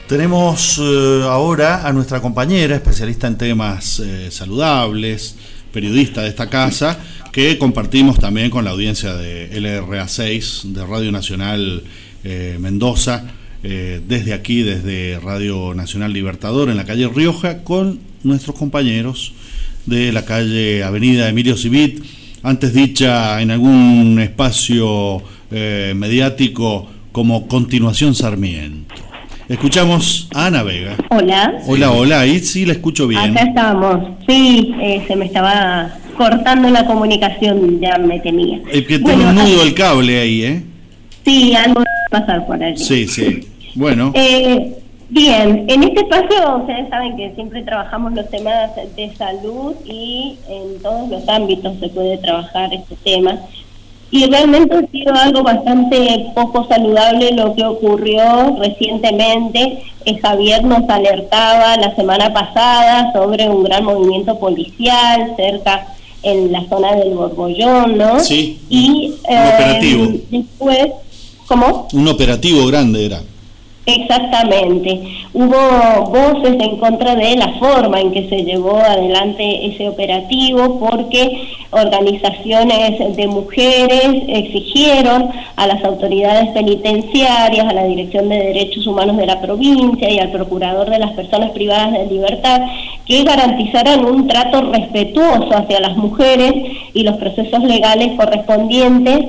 Tenemos ahora a nuestra compañera, especialista en temas saludables, periodista de esta casa, que compartimos también con la audiencia de LRA6, de Radio Nacional Mendoza, desde aquí, desde Radio Nacional Libertador, en la calle Rioja, con nuestros compañeros de la calle Avenida Emilio Civit, antes dicha en algún espacio mediático como Continuación Sarmiento. Escuchamos a Ana Vega. Hola. Hola, ahí sí la escucho bien. Acá estamos. Sí, se me estaba cortando la comunicación, ya me tenía. Que tiene un nudo el cable ahí, ¿eh? Sí, algo va a pasar por allí. Sí. Bueno. Bien, en este espacio ustedes saben que siempre trabajamos los temas de salud y en todos los ámbitos se puede trabajar este tema. Y realmente ha sido algo bastante poco saludable lo que ocurrió recientemente. Javier nos alertaba la semana pasada sobre un gran movimiento policial cerca en la zona del Borbollón, ¿no? Sí, y un operativo. Después, ¿cómo? Un operativo grande era. Exactamente. Hubo voces en contra de la forma en que se llevó adelante ese operativo, porque organizaciones de mujeres exigieron a las autoridades penitenciarias, a la Dirección de Derechos Humanos de la provincia y al Procurador de las Personas Privadas de Libertad que garantizaran un trato respetuoso hacia las mujeres y los procesos legales correspondientes,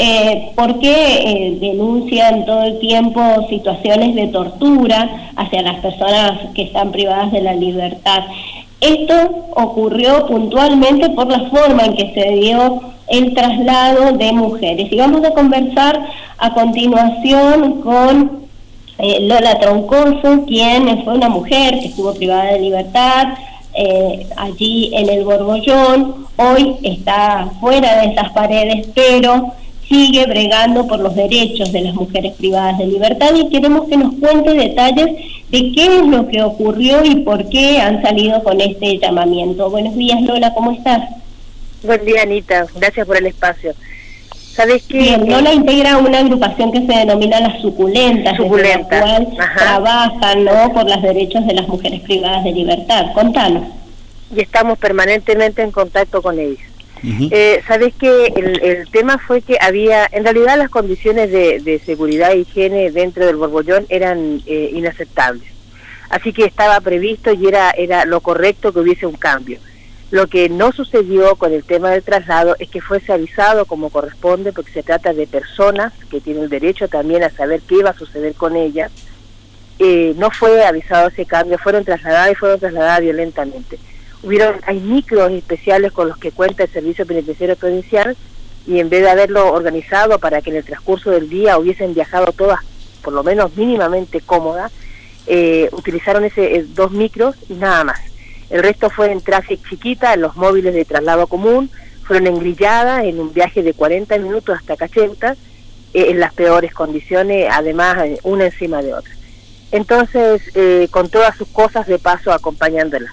porque denuncian todo el tiempo situaciones de tortura hacia las personas que están privadas de la libertad. Esto ocurrió puntualmente por la forma en que se dio el traslado de mujeres. Y vamos a conversar a continuación con Lola Troncoso, quien fue una mujer que estuvo privada de libertad allí en el Borbollón. Hoy está fuera de esas paredes, pero sigue bregando por los derechos de las mujeres privadas de libertad, y queremos que nos cuente detalles de qué es lo que ocurrió y por qué han salido con este llamamiento. Buenos días, Lola, ¿cómo estás? Buen día, Anita, gracias por el espacio. ¿Sabes qué? Bien, Lola integra una agrupación que se denomina Las Suculentas, desde la cual trabajan, ¿no?, por los derechos de las mujeres privadas de libertad. Contanos. Y estamos permanentemente en contacto con ellas. Sabes que el tema fue que había, en realidad las condiciones de seguridad e higiene dentro del Borbollón eran inaceptables, así que estaba previsto y era lo correcto que hubiese un cambio. Lo que no sucedió con el tema del traslado es que fuese avisado como corresponde, porque se trata de personas que tienen el derecho también a saber qué iba a suceder con ellas. No fue avisado ese cambio, fueron trasladadas violentamente. Hay micros especiales con los que cuenta el Servicio Penitenciario Provincial, y en vez de haberlo organizado para que en el transcurso del día hubiesen viajado todas, por lo menos mínimamente cómodas, utilizaron dos micros y nada más. El resto fue en tráfico chiquita, en los móviles de traslado común, fueron engrilladas en un viaje de 40 minutos hasta Cacheuta, en las peores condiciones, además una encima de otra. Entonces, con todas sus cosas de paso acompañándolas.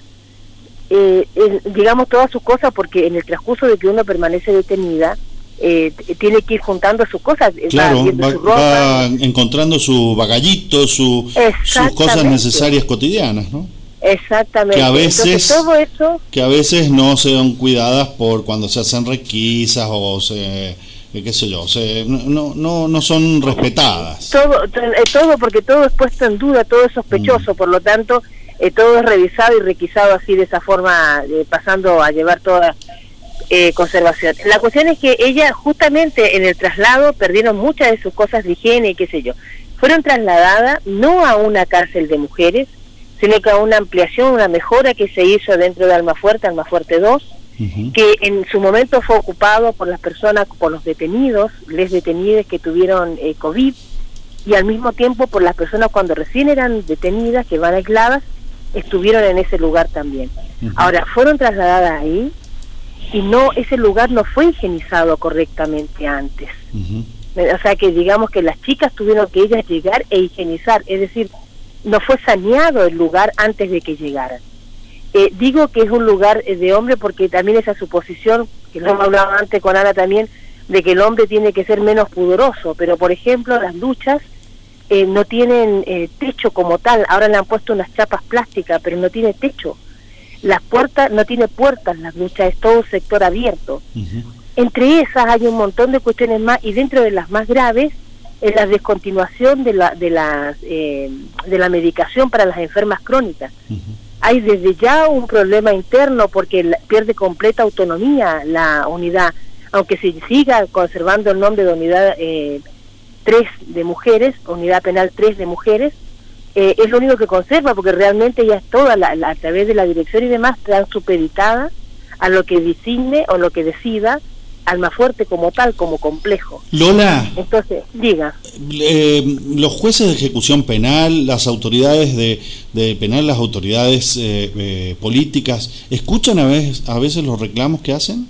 Digamos todas sus cosas porque en el transcurso de que uno permanece detenida, tiene que ir juntando sus cosas. Claro, va encontrando su bagallito, sus cosas necesarias cotidianas, ¿no? Exactamente. Que a veces, entonces, todo eso, que a veces no sean cuidadas por cuando se hacen requisas o qué sé yo, no son respetadas. Todo porque todo es puesto en duda, todo es sospechoso, por lo tanto todo es revisado y requisado así de esa forma, pasando a llevar toda conservación. La cuestión es que ella justamente en el traslado perdieron muchas de sus cosas de higiene y qué sé yo. Fueron trasladadas no a una cárcel de mujeres, sino que a una ampliación, una mejora que se hizo dentro de Almafuerte 2, que en su momento fue ocupado por las personas, por los detenidos, les detenidas que tuvieron COVID, y al mismo tiempo por las personas cuando recién eran detenidas, que van aisladas, estuvieron en ese lugar también. Ahora, fueron trasladadas ahí, y ese lugar no fue higienizado correctamente antes. O sea que digamos que las chicas tuvieron que ellas llegar e higienizar, es decir, no fue saneado el lugar antes de que llegaran. Digo que es un lugar de hombre porque también esa suposición, que lo hemos hablado antes con Ana también, de que el hombre tiene que ser menos pudoroso, pero por ejemplo las duchas no tienen techo como tal. Ahora le han puesto unas chapas plásticas, pero no tiene techo. Las puertas, no tiene puertas las duchas, es todo un sector abierto. Entre esas hay un montón de cuestiones más, y dentro de las más graves es la descontinuación de la medicación para las enfermas crónicas. Hay desde ya un problema interno porque pierde completa autonomía la unidad, aunque se siga conservando el nombre de unidad 3 de mujeres, unidad penal 3 de mujeres, es lo único que conserva, porque realmente ya es toda a través de la dirección y demás, están supeditada a lo que designe o lo que decida Almafuerte como tal, como complejo. Lola, entonces, diga. Los jueces de ejecución penal, las autoridades de penal, las autoridades políticas, ¿escuchan a veces los reclamos que hacen?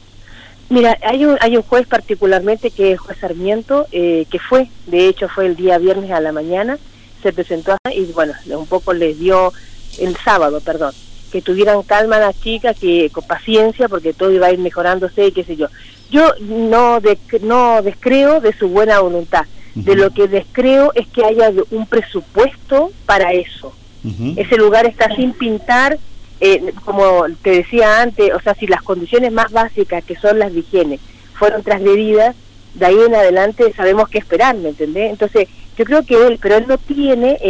Mira, hay un juez particularmente, que es el juez Sarmiento, que de hecho fue el día viernes a la mañana, se presentó y bueno, un poco les dio, el sábado, perdón, que tuvieran calma a las chicas, que con paciencia, porque todo iba a ir mejorándose y qué sé yo. Yo no descreo de su buena voluntad. De lo que descreo es que haya un presupuesto para eso. Ese lugar está sin pintar, como te decía antes, o sea, si las condiciones más básicas, que son las de higiene, fueron transgredidas, de ahí en adelante sabemos qué esperar, ¿me entendés? Entonces, yo creo que él no tiene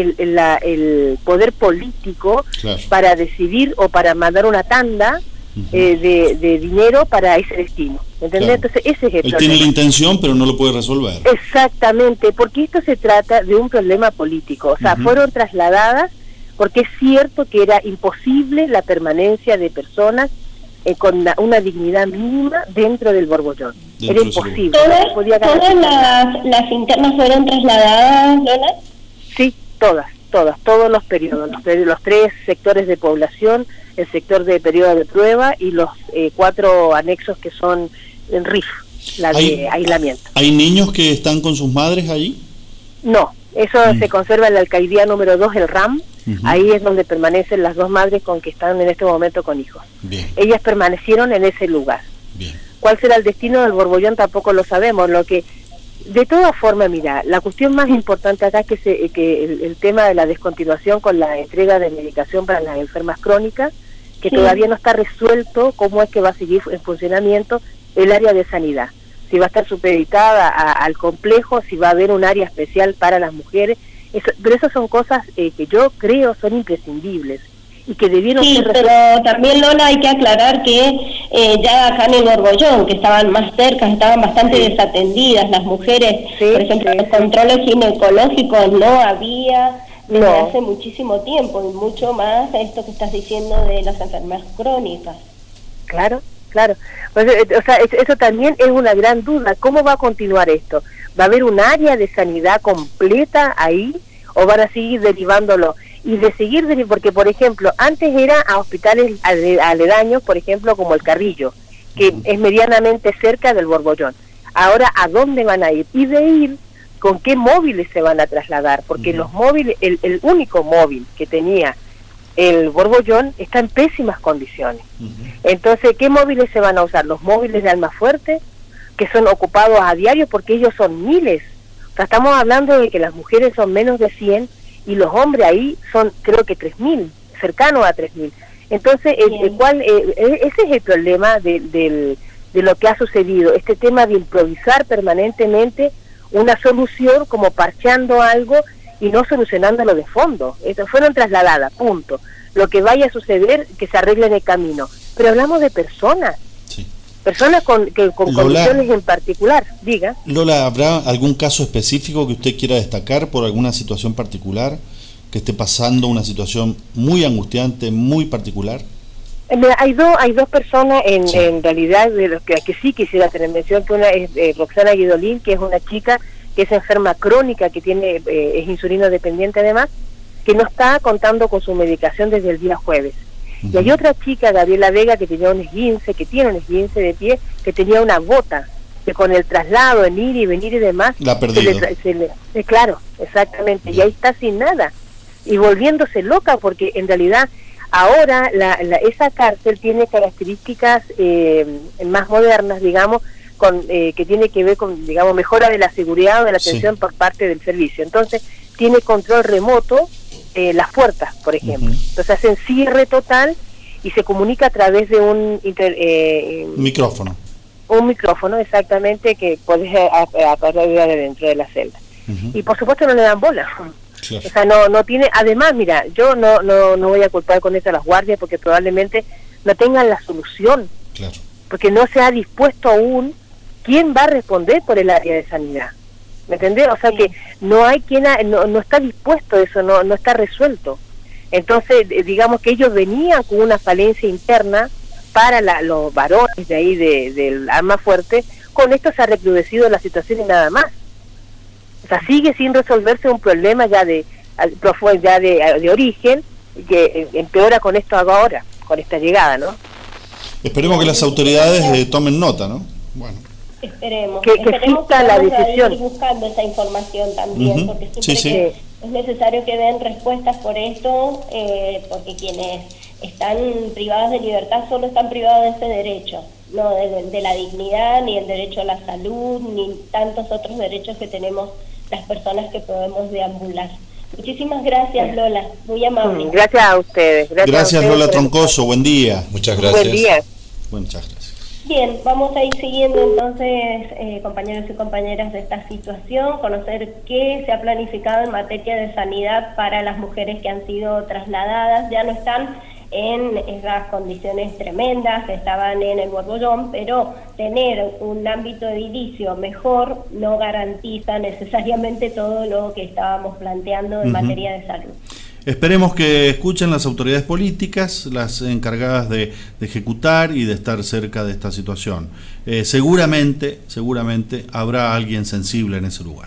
el poder político, claro, para decidir o para mandar una tanda de dinero para ese destino, ¿entendés? Claro. Entonces ese es el problema. Él tiene la intención, pero no lo puede resolver. Exactamente, porque esto se trata de un problema político, o sea, fueron trasladadas porque es cierto que era imposible la permanencia de personas con una dignidad mínima dentro del Borbollón. Era imposible. ¿Todas las internas fueron trasladadas, Lola? Sí, todos los periodos, los 3 sectores de población, el sector de periodo de prueba y los 4 anexos que son en RIF, la de aislamiento. ¿Hay niños que están con sus madres allí? No, eso se conserva en la alcaldía número 2, el RAM. Ahí es donde permanecen las 2 madres con que están en este momento con hijos. Bien. Ellas permanecieron en ese lugar. Bien. ¿Cuál será el destino del Borbollón? Tampoco lo sabemos. De todas formas, mira, la cuestión más importante acá es que el tema de la descontinuación con la entrega de medicación para las enfermas crónicas, que todavía no está resuelto cómo es que va a seguir en funcionamiento el área de sanidad. Si va a estar supeditada al complejo, si va a haber un área especial para las mujeres. Pero esas son cosas que yo creo son imprescindibles y que debieron ser pero también, Lola, hay que aclarar que ya acá en el Borbollón, que estaban más cerca, estaban bastante desatendidas las mujeres, por ejemplo, los controles ginecológicos no había desde hace muchísimo tiempo, y mucho más esto que estás diciendo de las enfermedades crónicas. Claro. Pues, o sea, eso también es una gran duda. ¿Cómo va a continuar esto? ¿Va a haber un área de sanidad completa ahí o van a seguir derivándolo? Y de seguir porque, por ejemplo, antes era a hospitales aledaños, por ejemplo, como el Carrillo, que es medianamente cerca del Borbollón. Ahora, ¿a dónde van a ir? Y de ir, ¿con qué móviles se van a trasladar? Porque los móviles, el único móvil que tenía el Borbollón está en pésimas condiciones. Entonces, ¿qué móviles se van a usar? Los móviles de Almafuerte, que son ocupados a diario, porque ellos son miles. O sea, estamos hablando de que las mujeres son menos de 100 y los hombres ahí son, creo que 3.000, cercanos a 3.000. Entonces, ese es el problema de lo que ha sucedido, este tema de improvisar permanentemente una solución, como parchando algo y no solucionándolo de fondo. Fueron trasladadas, punto. Lo que vaya a suceder, que se arregle en el camino. Pero hablamos de personas. Personas con condiciones en particular, diga. Lola, ¿habrá algún caso específico que usted quiera destacar por alguna situación particular, que esté pasando una situación muy angustiante, muy particular? Hay dos personas en realidad de los que sí quisiera tener mención, que una es Roxana Guidolín, que es una chica que es enferma crónica, que tiene es insulino dependiente además, que no está contando con su medicación desde el día jueves. Y hay otra chica, Gabriela Vega, que tenía un esguince, de pie, que tenía una gota, que con el traslado, en ir y venir y demás, la ha perdido. Claro, exactamente, y ahí está sin nada, y volviéndose loca, porque en realidad ahora esa cárcel tiene características más modernas, digamos, que tiene que ver con, digamos, mejora de la seguridad o de la atención por parte del servicio. Entonces, tiene control remoto las puertas, por ejemplo. Entonces hacen cierre total y se comunica a través de un micrófono. Un micrófono, exactamente, que puedes apagar de dentro de la celda. Y por supuesto no le dan bola. Claro. O sea, no tiene, además, mira, yo no voy a culpar con esto a las guardias porque probablemente no tengan la solución. Claro. Porque no se ha dispuesto aún quién va a responder por el área de sanidad. ¿Me entendés? O sea que no hay quien, no está dispuesto eso, no está resuelto. Entonces, digamos que ellos venían con una falencia interna para los varones de ahí del arma fuerte. Con esto se ha recrudecido la situación y nada más. O sea, sigue sin resolverse un problema ya de origen, que empeora con esto ahora, con esta llegada, ¿no? Esperemos que las autoridades tomen nota, ¿no? Bueno. Esperemos que exista la decisión. Ir buscando esa información también, porque siempre es necesario que den respuestas por esto, porque quienes están privados de libertad solo están privados de ese derecho, no de la dignidad, ni el derecho a la salud, ni tantos otros derechos que tenemos las personas que podemos deambular. Muchísimas gracias, Lola, muy amable. Gracias a ustedes. Gracias Lola Troncoso, buen día. Muchas gracias. Buen día. Muchas gracias. Bien, vamos a ir siguiendo entonces, compañeros y compañeras, de esta situación, conocer qué se ha planificado en materia de sanidad para las mujeres que han sido trasladadas. Ya no están en esas condiciones tremendas que estaban en el Borbollón, pero tener un ámbito edilicio mejor no garantiza necesariamente todo lo que estábamos planteando en materia de salud. Esperemos que escuchen las autoridades políticas, las encargadas de ejecutar y de estar cerca de esta situación. Seguramente habrá alguien sensible en ese lugar.